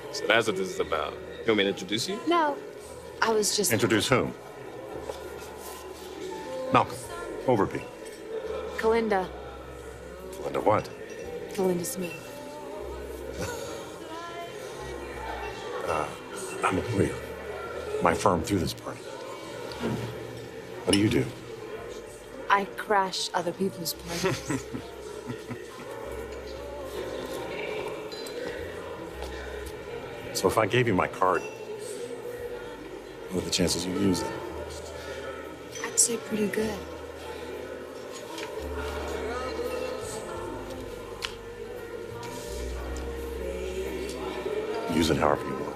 So that's what this is about. You want me to introduce you? No, I was just... Introduce whom? Malcolm. Overby. Kalinda. Linda what? Kalinda Smith. I'm a lawyer. My firm threw this party. What do you do? I crash other people's parties. So if I gave you my card, what are the chances you use it? I'd say pretty good. Use it however you want.